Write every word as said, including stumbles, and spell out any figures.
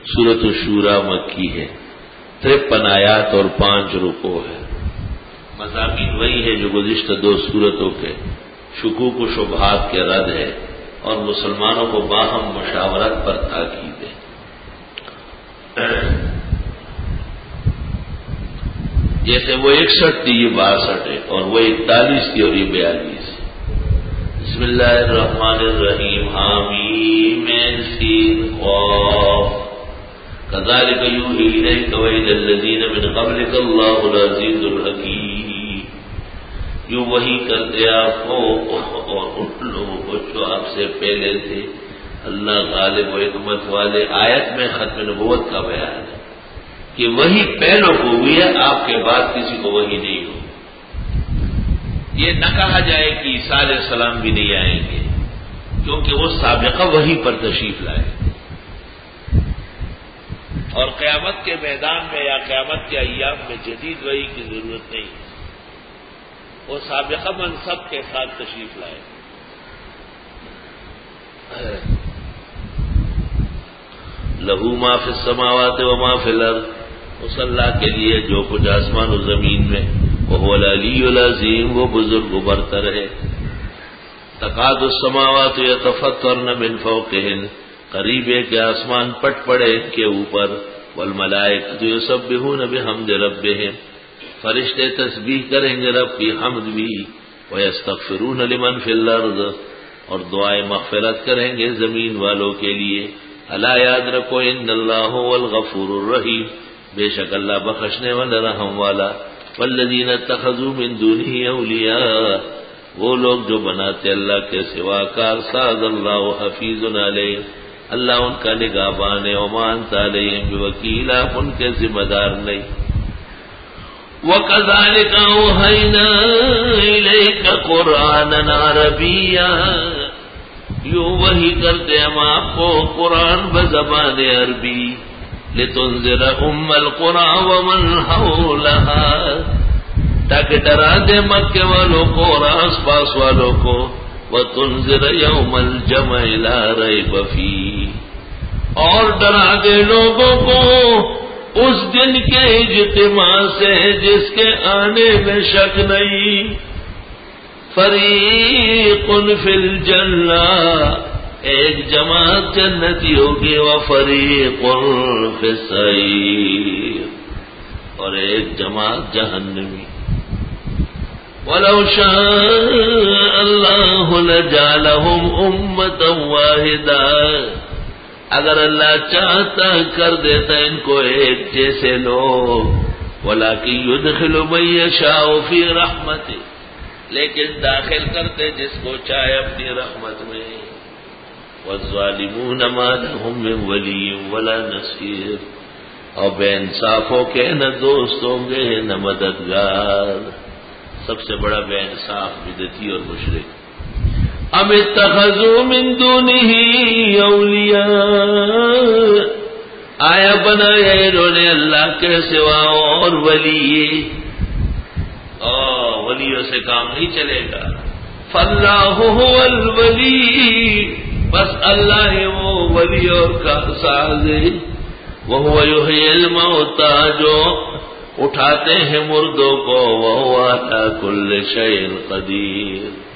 سورۃ الشورى مکی ہے، ترپن آیات اور پانچ رکوع ہے۔ مضامین وہی ہے جو گزشتہ دو سورتوں کے شکوک و شبہات کے رد ہے اور مسلمانوں کو باہم مشاورت پر تاکید ہے۔ جیسے وہ اکسٹھ تھی یہ باسٹھ ہے، اور وہ اکتالیس تھی اور یہ بیالیس ہے۔ بسم اللہ الرحمن الرحیم، حامیم سین قاف، کذالک یوحی الیک وإلی الذین من قبلک اللہ العزیز الحکیم۔ یوں وحی کرتے آپ کو اور ان لوگوں کو جو آپ سے پہلے تھے، اللہ غالب و حکمت والے۔ آیت میں ختم نبوت کا بیان ہے کہ وہی پہلوں کو ہوئی ہے، آپ کے بعد کسی کو وہی نہیں ہو۔ یہ نہ کہا جائے کہ عیسیٰ علیہ السلام بھی نہیں آئیں گے، کیونکہ وہ سابقہ وہی پر تشریف لائے، اور قیامت کے میدان میں یا قیامت کے ایام میں جدید وحی کی ضرورت نہیں، وہ سابقہ منصب کے ساتھ تشریف لائے۔ لہو ما فی السماوات و ما فی الارض، اس اللہ کے لیے جو کچھ آسمان و زمین میں، وہو العلی العظیم، وہ بزرگ و برتر ہے۔ تکاد السماوات یتفطرن من فوقہن، قریب ہے کہ آسمان پٹ پڑے ان کے اوپر، والملائکۃ یسبحون بحمد ربہم، فرشتے تسبیح کریں گے رب کی حمد بھی، ویستغفرون لمن فی الارض، اور دعائیں مغفرت کریں گے زمین والوں کے لیے۔ الا یاد رکھو ان اللہ هو الغفور الرحیم، بے شک اللہ بخشنے والا رحم والا۔ والذین اتخذوا من دونہ اولیاء، وہ لوگ جو بناتے اللہ کے سوا کار ساز، اللہ حفیظ علیہ، اللہ ان کا نگہبان ہے، وما انت علیہم بوکیل، آپ ان کے ذمہ دار نہیں۔ وَكَذَلِكَ أَوْحَيْنَا إِلَيْكَ قُرْآنًا عَرَبِيًّا، یوں وحی کرتے ہم آپ کو قرآن بزبان عربی، لِتُنذِرَ أُمَّ الْقُرَىٰ وَمَنْ حَوْلَهَا، تاکہ ڈرا دے مکے والوں کو اور آس پاس والوں کو، وَتُنذِرَ يَوْمَ الْجَمْعِ لَا رَيْبَ فِيهِ، اور ڈرا دے لوگوں کو اس دن کے اجتماع سے جس کے آنے میں شک نہیں۔ فریق فی الجنہ، ایک جماعت جنتی ہوگی، وفریق فی السعیر، اور ایک جماعت جہنمی۔ وَلَوْ شَاءَ اللَّهُ لَجَعَلَهُمْ أُمَّةً وَاحِدَةً، اگر اللہ چاہتا کر دیتا ان کو ایک جیسے لوگ، وَلَٰكِن يُدْخِلُ مَن يَشَاءُ فِي رَحْمَتِهِ، لیکن داخل کرتے جس کو چاہے اپنی رحمت میں۔ وَالظَّالِمُونَ مَا لَهُم مِّن وَلِيٍّ وَلَا نَصِيرٍ، اور بے انصافوں کے نہ دوست ہوں گے نہ مددگار۔ سب سے بڑا بے انصاف بدعتی اور مشرک۔ ام اتخذوا من دونہ اولیاء، آیا بنایا انہوں نے اللہ کے سوا اور ولی، اور ولیوں سے کام نہیں چلے گا۔ فاللہ هو الولی، بس اللہ ہے وہ ولی اور کارساز ہے۔ وہو یحیی الموتى، جو اٹھاتے ہیں مردوں کو، وہو علی کل شیء قدیر،